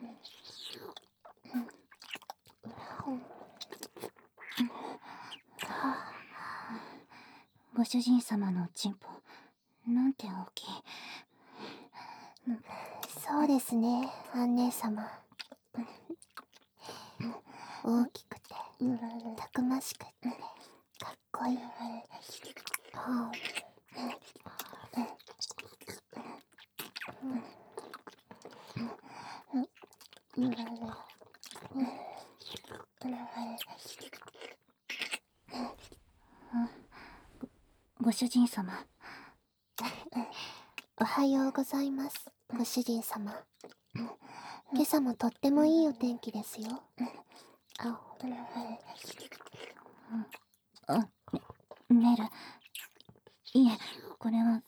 ご主人様のチンポ、なんて大きい。 そうですね、アン姉様。大きくて、たくましくて、かっこいい。 ご主人様。 おはようございます、ご主人様。今朝もとってもいいお天気ですよ。 メル。いえ、これは、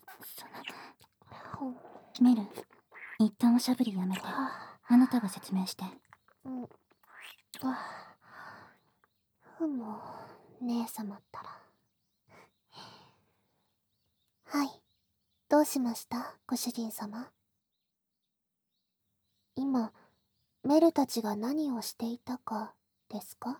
メル、一旦おしゃべりやめて。あなたが説明して。 姉様ったら。はい、どうしました、ご主人様。今、メルたちが何をしていたかですか？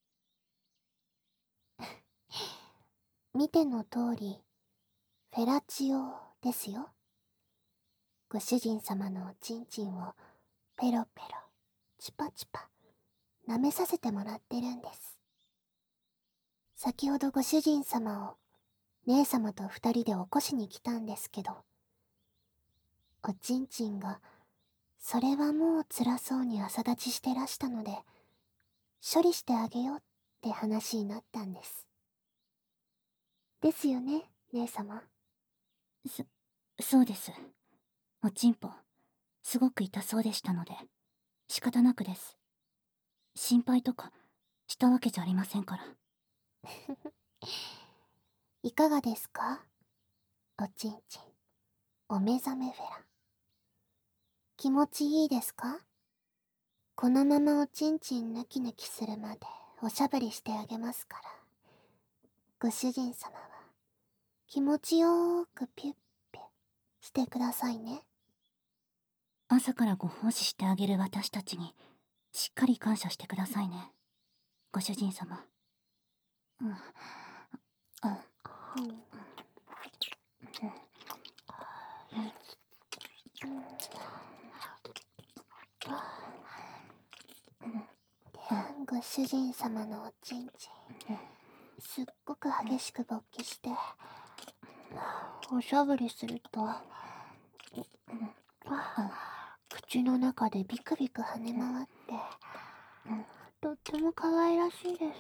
見ての通り、フェラチオですよ。ご主人様のおちんちんをペロペロ、チュパチュパ、舐めさせてもらってるんです。先ほどご主人様を姉様と二人で起こしに来たんですけど、おちんちんがそれはもう辛そうに朝立ちしてらしたので、処理してあげようって話になったんです。ですよね、姉様。 そうです。おちんぽ、すごく痛そうでしたので、仕方なくです。心配とかしたわけじゃありませんから。 いかがですか、おちんちん、お目覚めフェラ。気持ちいいですか？このままおちんちんヌキヌキするまでおしゃべりしてあげますから、ご主人様は気持ちよーくピュッピュしてくださいね。 朝からご奉仕してあげる私たちにしっかり感謝してくださいね、ご主人様。 ご主人様のおちんちん、すっごく激しく勃起して、おしゃぶりすると、口の中でビクビク跳ね回って、とっても可愛らしいです。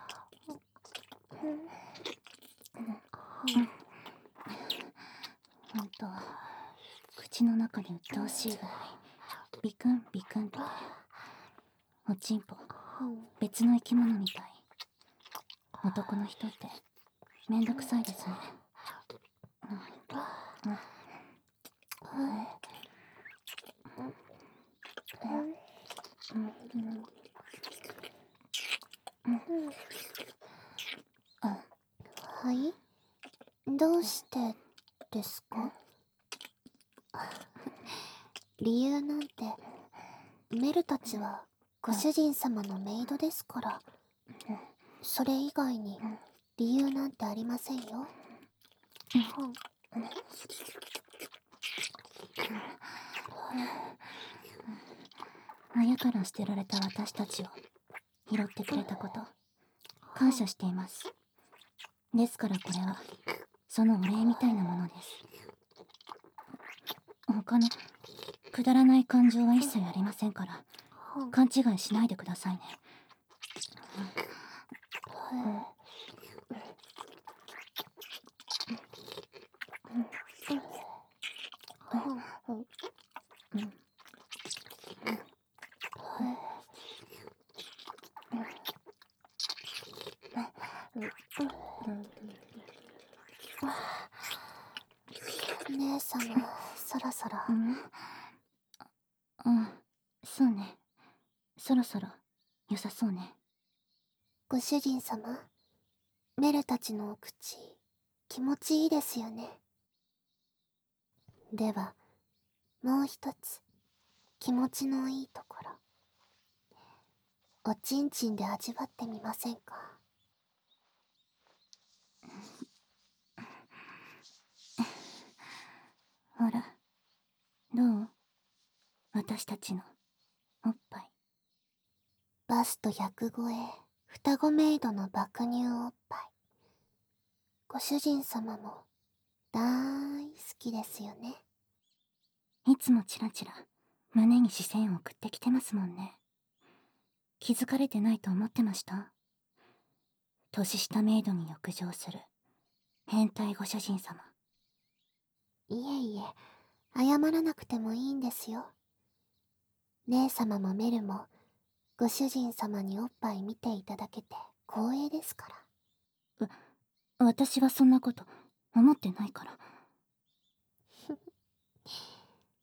ほんと、口の中で鬱陶しいぐらいビクンビクンって。おちんぽ、別の生き物みたい。男の人ってめんどくさいですね。 はい、どうしてですか？理由なんて、メルたちはご主人様のメイドですから、それ以外に理由なんてありませんよ。 親から捨てられた私たちを拾ってくれたこと、感謝しています。ですからこれはそのお礼みたいなものです。他のくだらない感情は一切ありませんから、勘違いしないでくださいね。 姉様、そろそろ。 そうね。そろそろ良さそうね。 ご主人様、メルたちのお口、気持ちいいですよね。では、もう一つ、 気持ちのいいところ、おちんちんで味わってみませんか？ ほら、どう？私たちのおっぱい。 バスト100超え、双子メイドの爆乳おっぱい。ご主人様もだーい好きですよね。 いつもチラチラ胸に視線を送ってきてますもんね。気づかれてないと思ってました？年下メイドに浴場する変態ご主人様。 いえいえ、謝らなくてもいいんですよ。姉様もメルもご主人様におっぱい見ていただけて光栄ですから。 私はそんなこと思ってないから。